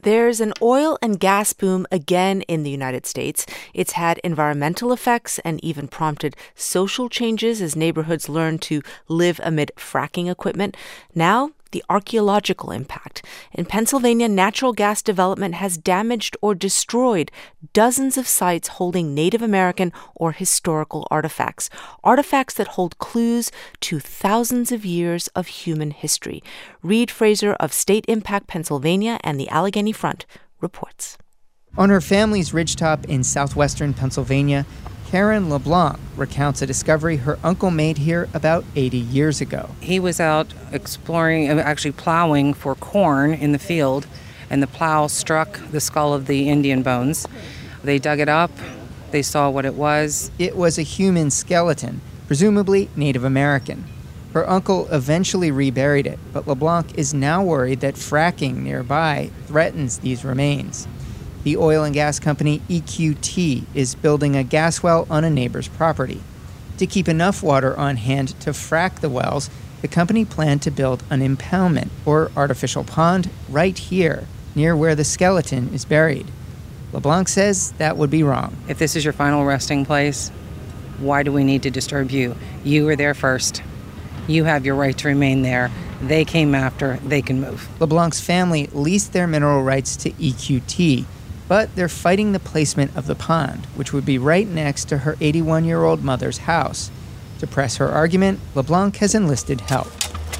There's an oil and gas boom again in the United States. It's had environmental effects and even prompted social changes as neighborhoods learn to live amid fracking equipment. Now, the archaeological impact. In Pennsylvania, natural gas development has damaged or destroyed dozens of sites holding Native American or historical artifacts that hold clues to thousands of years of human history. Reid Fraser of State Impact Pennsylvania and the Allegheny Front reports. On her family's ridgetop in southwestern Pennsylvania, Karen LeBlanc recounts a discovery her uncle made here about 80 years ago. He was out exploring, actually plowing for corn in the field, and the plow struck the skull of the Indian bones. They dug it up. They saw what it was. It was a human skeleton, presumably Native American. Her uncle eventually reburied it, but LeBlanc is now worried that fracking nearby threatens these remains. The oil and gas company EQT is building a gas well on a neighbor's property. To keep enough water on hand to frack the wells, the company planned to build an impoundment, or artificial pond, right here, near where the skeleton is buried. LeBlanc says that would be wrong. If this is your final resting place, why do we need to disturb you? You were there first. You have your right to remain there. They came after. They can move. LeBlanc's family leased their mineral rights to EQT, but they're fighting the placement of the pond, which would be right next to her 81-year-old mother's house. To press her argument, LeBlanc has enlisted help.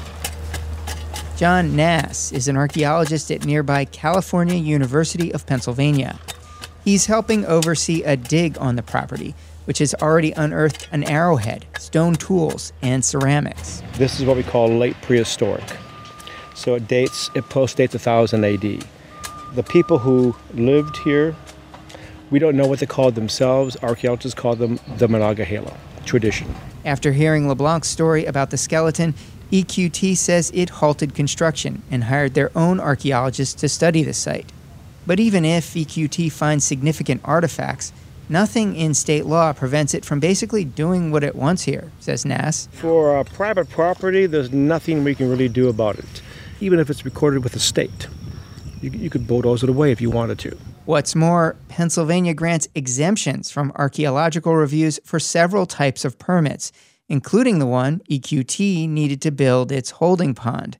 John Nass is an archaeologist at nearby California University of Pennsylvania. He's helping oversee a dig on the property, which has already unearthed an arrowhead, stone tools, and ceramics. This is what we call late prehistoric. So it postdates 1000 AD. The people who lived here, we don't know what they called themselves. Archaeologists call them the Monongahela tradition. After hearing LeBlanc's story about the skeleton, EQT says it halted construction and hired their own archaeologists to study the site. But even if EQT finds significant artifacts, nothing in state law prevents it from basically doing what it wants here, says Nass. For private property, there's nothing we can really do about it, even if it's recorded with the state. You could bulldoze it away if you wanted to. What's more, Pennsylvania grants exemptions from archaeological reviews for several types of permits, including the one EQT needed to build its holding pond.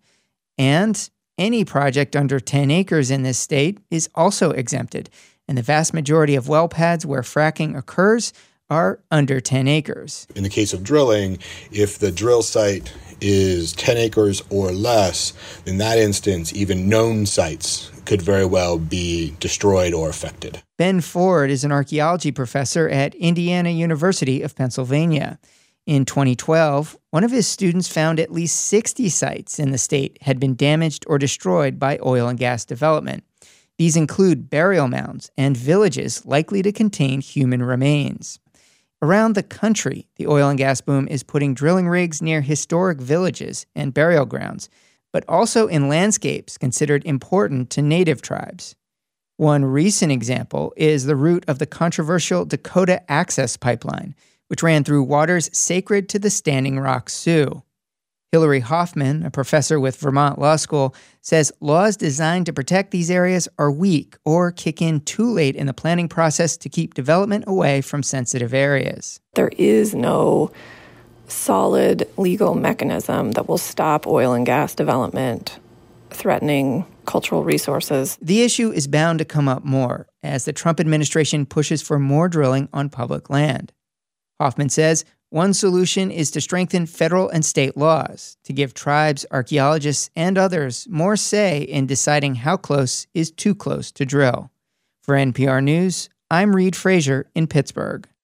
And any project under 10 acres in this state is also exempted, and the vast majority of well pads where fracking occurs are under 10 acres. In the case of drilling, if the drill site is 10 acres or less, in that instance, even known sites could very well be destroyed or affected. Ben Ford is an archaeology professor at Indiana University of Pennsylvania. In 2012, one of his students found at least 60 sites in the state had been damaged or destroyed by oil and gas development. These include burial mounds and villages likely to contain human remains. Around the country, the oil and gas boom is putting drilling rigs near historic villages and burial grounds, but also in landscapes considered important to native tribes. One recent example is the route of the controversial Dakota Access Pipeline, which ran through waters sacred to the Standing Rock Sioux. Hillary Hoffman, a professor with Vermont Law School, says laws designed to protect these areas are weak or kick in too late in the planning process to keep development away from sensitive areas. There is no solid legal mechanism that will stop oil and gas development threatening cultural resources. The issue is bound to come up more as the Trump administration pushes for more drilling on public land. Hoffman says one solution is to strengthen federal and state laws to give tribes, archaeologists, and others more say in deciding how close is too close to drill. For NPR News, I'm Reid Fraser in Pittsburgh.